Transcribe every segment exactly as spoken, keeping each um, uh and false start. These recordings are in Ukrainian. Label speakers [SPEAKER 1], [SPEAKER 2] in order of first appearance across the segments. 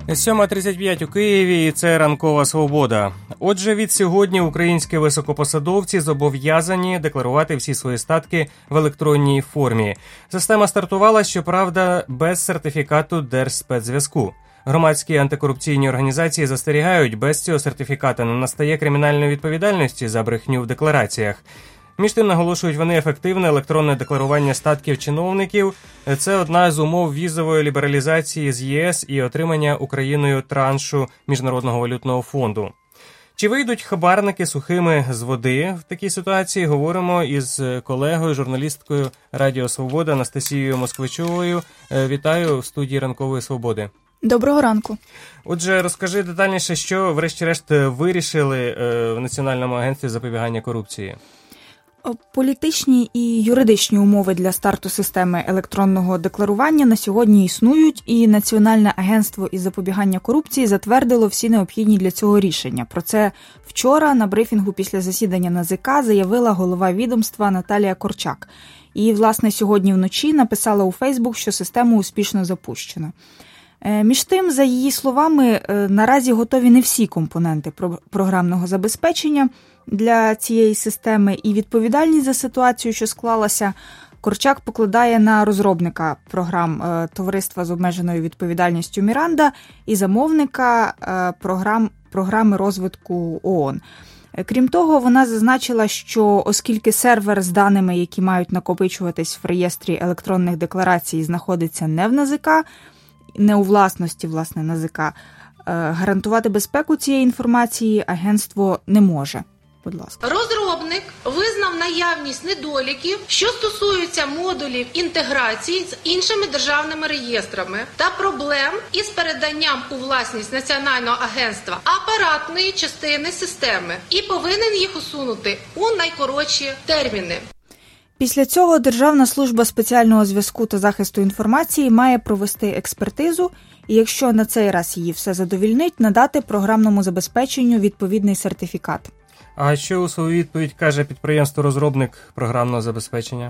[SPEAKER 1] сьома тридцять п'ять у Києві, і це ранкова свобода. Отже, від сьогодні українські високопосадовці зобов'язані декларувати всі свої статки в електронній формі. Система стартувала, щоправда, без сертифікату Держспецзв'язку. Громадські антикорупційні організації застерігають, без цього сертифіката не настає кримінальної відповідальності за брехню в деклараціях. Між тим, наголошують вони, ефективне електронне декларування статків чиновників – це одна з умов візової лібералізації з ЄС і отримання Україною траншу Міжнародного валютного фонду. Чи вийдуть хабарники сухими з води в такій ситуації, говоримо із колегою, журналісткою Радіо Свобода Анастасією Москвичовою. Вітаю в студії Ранкової Свободи.
[SPEAKER 2] Доброго ранку.
[SPEAKER 1] Отже, розкажи детальніше, що врешті-решт вирішили в Національному агентстві запобігання корупції.
[SPEAKER 2] Політичні і юридичні умови для старту системи електронного декларування на сьогодні існують, і Національне агентство із запобігання корупції затвердило всі необхідні для цього рішення. Про це вчора на брифінгу після засідання НАЗК заявила голова відомства Наталія Корчак. І, власне, сьогодні вночі написала у Фейсбук, що систему успішно запущено. Між тим, за її словами, наразі готові не всі компоненти програмного забезпечення для цієї системи, і відповідальність за ситуацію, що склалася, Корчак покладає на розробника програм товариства з обмеженою відповідальністю «Міранда» і замовника програм, програми розвитку ООН. Крім того, вона зазначила, що оскільки сервер з даними, які мають накопичуватись в реєстрі електронних декларацій, знаходиться не в НАЗК, не у власності, власне, НАЗК, гарантувати безпеку цієї інформації агентство не може. Будь ласка.
[SPEAKER 3] Розробник визнав наявність недоліків, що стосуються модулів інтеграції з іншими державними реєстрами та проблем із переданням у власність Національного агентства апаратної частини системи і повинен їх усунути у найкоротші терміни.
[SPEAKER 2] Після цього Державна служба спеціального зв'язку та захисту інформації має провести експертизу і, якщо на цей раз її все задовільнить, надати програмному забезпеченню відповідний сертифікат.
[SPEAKER 1] А що у свою відповідь каже підприємство-розробник програмного забезпечення?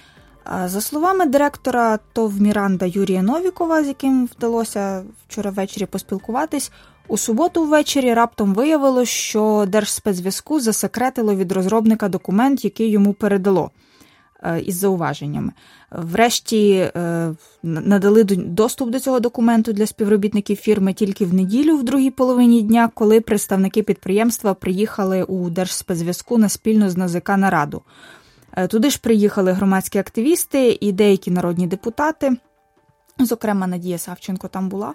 [SPEAKER 2] За словами директора ТОВ «Міранда» Юрія Новікова, з яким вдалося вчора ввечері поспілкуватись, у суботу ввечері раптом виявилось, що Держспецзв'язку засекретило від розробника документ, який йому передало, із зауваженнями. Врешті надали доступ до цього документу для співробітників фірми тільки в неділю, в другій половині дня, коли представники підприємства приїхали у Держспецзв'язку на спільну з НАЗК нараду. Туди ж приїхали громадські активісти і деякі народні депутати, зокрема Надія Савченко там була.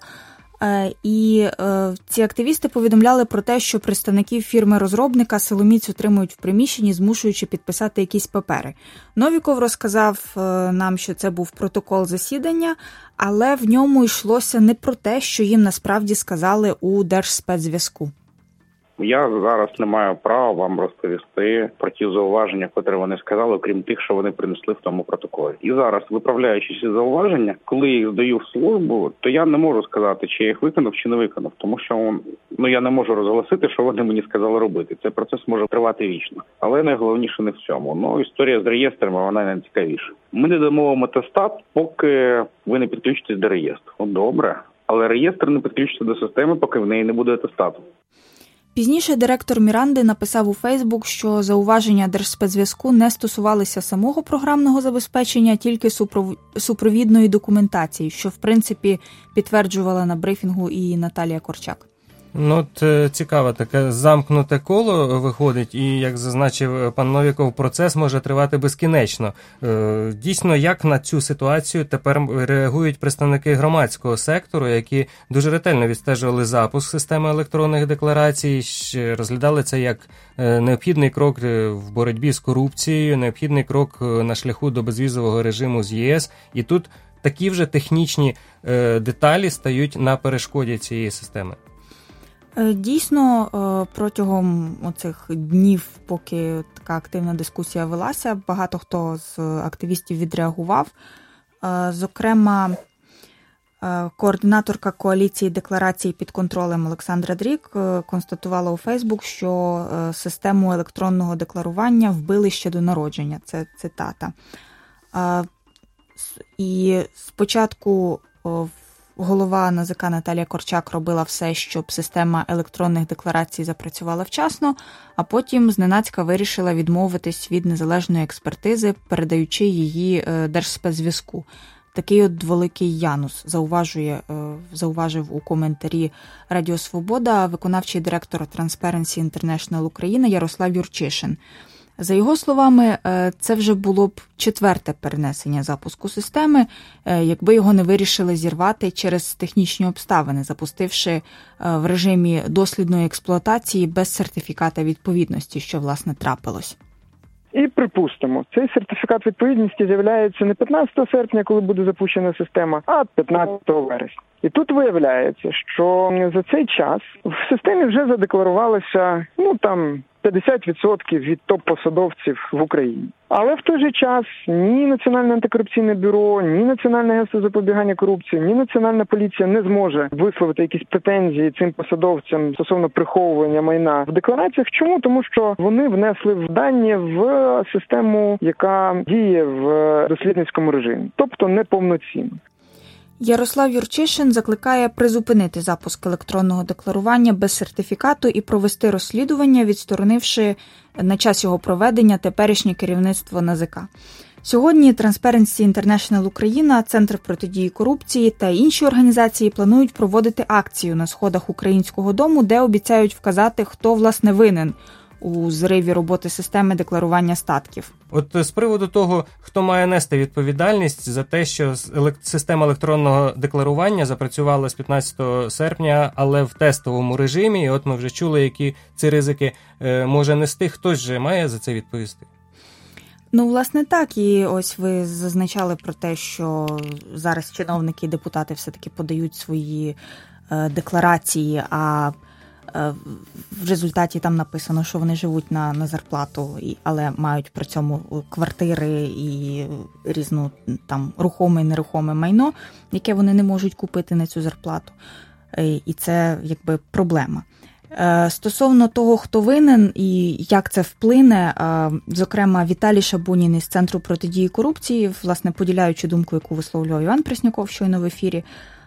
[SPEAKER 2] І е, ці активісти повідомляли про те, що представників фірми-розробника силоміць утримують в приміщенні, змушуючи підписати якісь папери. Новіков розказав е, нам, що це був протокол засідання, але в ньому йшлося не про те, що їм насправді сказали у Держспецзв'язку.
[SPEAKER 4] Я зараз не маю права вам розповісти про ті зауваження, які вони сказали, крім тих, що вони принесли в тому протоколі. І зараз, виправляючи ці зауваження, коли я їх здаю в службу, то я не можу сказати, чи я їх виконав, чи не виконав, тому що ну, я не можу розголосити, що вони мені сказали робити. Цей процес може тривати вічно. Але найголовніше не в цьому. Ну, історія з реєстрами, вона найцікавіша. Ми не дамо вам атестат, поки ви не підключитесь до реєстру. Ну, добре. Але реєстр не підключиться до системи, поки в неї не буде атестату.
[SPEAKER 2] Пізніше директор «Міранди» написав у Фейсбук, що зауваження Держспецзв'язку не стосувалися самого програмного забезпечення, тільки супровідної документації, що, в принципі, підтверджувала на брифінгу і Наталія Корчак.
[SPEAKER 1] Ну, от цікаве таке замкнуте коло виходить, і, як зазначив пан Новіков, процес може тривати безкінечно. Дійсно, як на цю ситуацію тепер реагують представники громадського сектору, які дуже ретельно відстежували запуск системи електронних декларацій, розглядали це як необхідний крок в боротьбі з корупцією, необхідний крок на шляху до безвізового режиму з ЄС, і тут такі вже технічні деталі стають на перешкоді цієї системи.
[SPEAKER 2] Дійсно, протягом оцих днів, поки така активна дискусія велася, багато хто з активістів відреагував. Зокрема, координаторка коаліції декларацій під контролем Олександра Дрік констатувала у Фейсбук, що систему електронного декларування вбили ще до народження. Це цитата. І спочатку голова НАЗК Наталія Корчак робила все, щоб система електронних декларацій запрацювала вчасно, а потім зненацька вирішила відмовитись від незалежної експертизи, передаючи її Держспецзв'язку. Такий от великий янус, зауважує, зауважив у коментарі Радіо Свобода виконавчий директор Transparency International Україна Ярослав Юрчишин. За його словами, це вже було б четверте перенесення запуску системи, якби його не вирішили зірвати через технічні обставини, запустивши в режимі дослідної експлуатації без сертифіката відповідності, що, власне, трапилось.
[SPEAKER 5] І припустимо, цей сертифікат відповідності з'являється не п'ятнадцятого серпня, коли буде запущена система, а п'ятнадцятого вересня. І тут виявляється, що за цей час в системі вже задекларувалося, ну там, п'ятдесят відсотків від топ-посадовців в Україні. Але в той же час ні Національне антикорупційне бюро, ні Національне агентство запобігання корупції, ні Національна поліція не зможе висловити якісь претензії цим посадовцям стосовно приховування майна в деклараціях. Чому? Тому що вони внесли в дані в систему, яка діє в дослідницькому режимі, тобто неповноцінно.
[SPEAKER 2] Ярослав Юрчишин закликає призупинити запуск електронного декларування без сертифікату і провести розслідування, відсторонивши на час його проведення теперішнє керівництво НАЗК. Сьогодні Transparency International Україна, Центр протидії корупції та інші організації планують проводити акцію на сходах Українського дому, де обіцяють вказати, хто, власне, винен у зриві роботи системи декларування статків.
[SPEAKER 1] От з приводу того, хто має нести відповідальність за те, що система електронного декларування запрацювала з п'ятнадцятого серпня, але в тестовому режимі, і от ми вже чули, які ці ризики може нести, хтось же має за це відповісти?
[SPEAKER 2] Ну, власне, так. І ось ви зазначали про те, що зараз чиновники і депутати все-таки подають свої е, декларації, а в результаті там написано, що вони живуть на, на зарплату, але мають при цьому квартири і різну там рухоме і нерухоме майно, яке вони не можуть купити на цю зарплату. І це якби проблема. Стосовно того, хто винен і як це вплине, зокрема, Віталій Шабунін із Центру протидії корупції, власне, поділяючи думку, яку висловлював Іван Пресняков щойно в ефірі,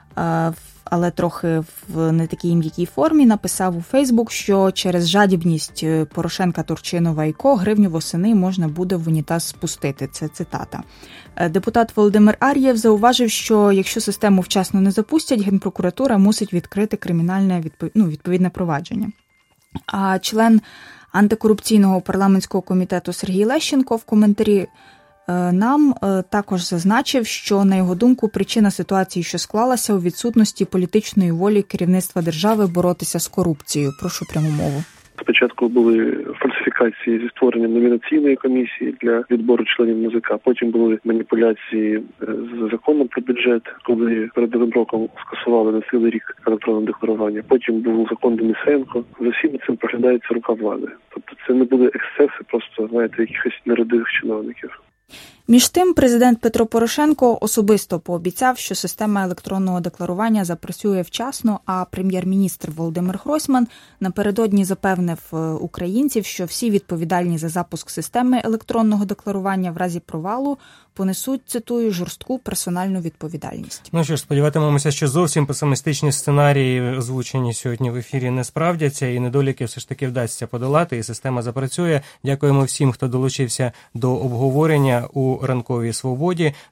[SPEAKER 2] але трохи в не такій м'якій формі, написав у Фейсбук, що через жадібність Порошенка, Турчинова і Ко гривню восени можна буде в унітаз спустити. Це цитата. Депутат Володимир Ар'єв зауважив, що якщо систему вчасно не запустять, Генпрокуратура мусить відкрити кримінальне відпов... ну, відповідне провадження. А член антикорупційного парламентського комітету Сергій Лещенко в коментарі нам також зазначив, що, на його думку, причина ситуації, що склалася, у відсутності політичної волі керівництва держави боротися з корупцією. Прошу пряму мову.
[SPEAKER 6] Спочатку були фальсифікації зі створенням номінаційної комісії для відбору членів НАЗК, потім були маніпуляції з законом про бюджет, коли перед новим роком скасували на цілий рік електронне декларування. Потім був закон Денисенко. За всім цим проглядається рука влади. Тобто це не буде ексцеси, просто, знаєте, якихось нерадивих чиновників.
[SPEAKER 2] Між тим, президент Петро Порошенко особисто пообіцяв, що система електронного декларування запрацює вчасно, а прем'єр-міністр Володимир Гройсман напередодні запевнив українців, що всі відповідальні за запуск системи електронного декларування в разі провалу понесуть, цитую, жорстку персональну відповідальність.
[SPEAKER 1] Ну що ж, сподіватимемося, що зовсім песимістичні сценарії, озвучені сьогодні в ефірі, не справдяться, і недоліки все ж таки вдасться подолати, і система запрацює. Дякуємо всім, хто долучився до обговорення у Ранковій Свободі.